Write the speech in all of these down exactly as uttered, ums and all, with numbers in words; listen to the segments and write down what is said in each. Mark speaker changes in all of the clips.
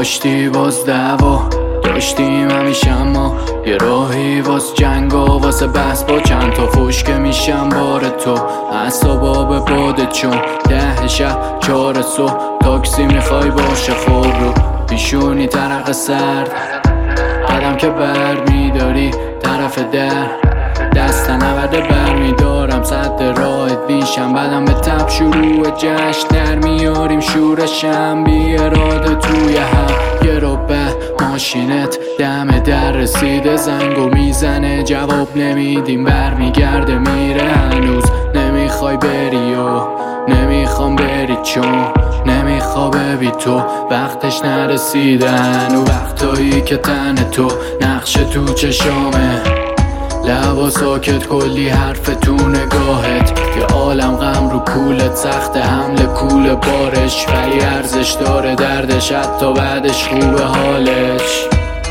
Speaker 1: داشتی باز دعوا، داشتیم همیشه اما یه راهی واس جنگا، واسه بحث با چند تا فوش که میشم بار تو. اعصابا به باده چون ده شب چهار صبح تاکسی میخوای باشه خوب رو پیشونی ترق سرد، قدم که بر میداری طرف در دست نورده بر میدارم صد راحت بیشم، بعدم به تب شروع جشن در میاریم شورشم بی اراده توی هم. یه رو به ماشینت دم در رسیده زنگو میزنه جواب نمیدیم بر میگرده میره، هنوز نمیخوای بری و نمیخوام بری چون نمیخوا ببی تو وقتش نرسیده هنو، وقتایی که تن تو نقش تو چشامه، لبا ساکت کلی حرف تو نگاهت، یه عالم غم رو کولت سخت حمل کول بارش، ولی ارزش داره دردش حتی بعدش خوبه حالش.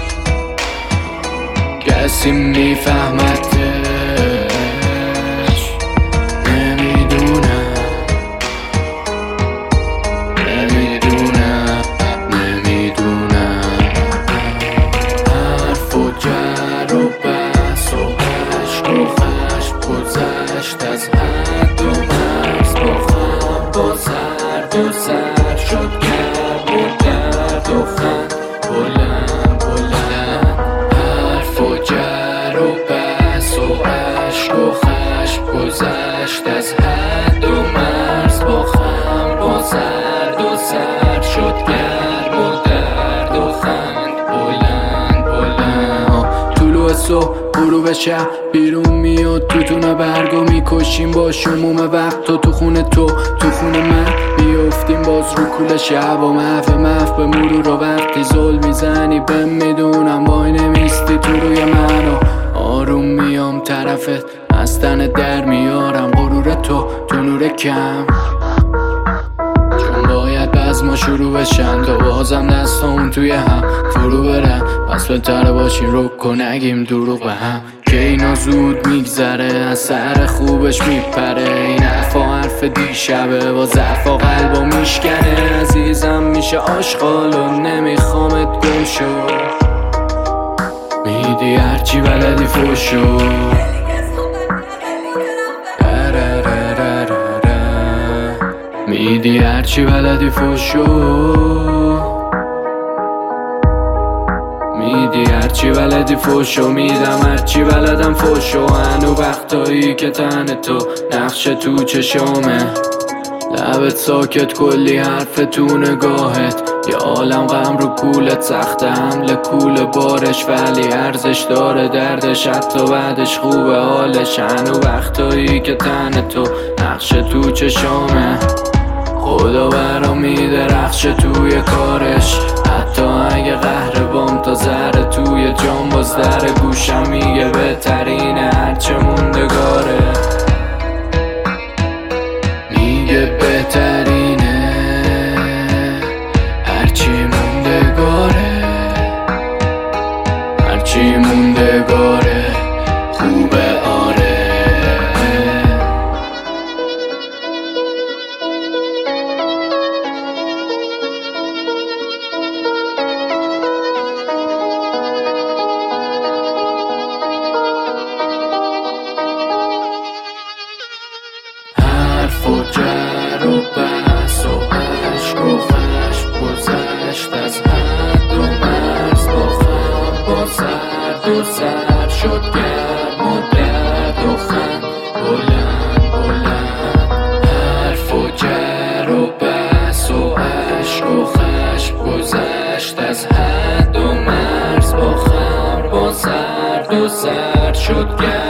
Speaker 1: کسی میفهمتش نمیدونم نمیدونم نمیدونم حرف و جر و بحث و عشق و خشم گذشت از حد و مرز، با خم با سرد و سر شد گرم و درد و خند بلند بلند، حرف و جر و بحث و عشق و خشم گذشت از حد و مرز، با خم با سرد و سر شد گرم و درد و خند بلند بلند. طلوع صبح غروب شب بیرون میاد توتونه برگو میکشیم با شموم وقت تو تو خونه تو تو خونه من بیافتیم باز رو کول شب و محو محو به مرور و وقتی زل میزنی بهم میدونم وای نمیستی تو روی من و آروم میام طرفت از تن در میارم غرور تو تو نور کم، چون باید بزما شروع بشن تا بازم دستامون توی هم فرو برن، پس بهتره باشیم رو کن نگیم دروغ به هم که اینا زود میگذره از سر خوبش میپره، این حرفا حرف دیشبه با ضعفا قلبا میشکنه، عزیزم میشه آشغال و نمیخوامت گم شو، میدی هرچی بلدی فوشو میدی هرچی بلدی فوشو میدی هرچی بلدی فوشو میدم هرچی بلدم فوشو، هنو وقتایی که تن تو نقش تو چشامه، لبت ساکت کلی حرف تو نگاهت، یه عالم غم رو کولت سخت حمل کول بارش، ولی ارزش داره دردش حتی بعدش خوبه حالش، هنو وقتایی که تن تو نقش تو چشامه، خدا برا میده رخش توی کارش، حتی اگه قهر بام تا ذره توی جام باز در گوشم میگه بهترینه هرچه موندگاره، میگه بهترینه هرچی موندگاره هرچی موندگاره خوبه آره. حرف و جر و بحث و عشق و خشم گذشت از حد و مرز، با خم با سرد و سر شد گرم و درد و خند بلند بلند، حرف و جر و بحث و عشق و خشم گذشت از حد و مرز، با خم با سرد و سر شد گرم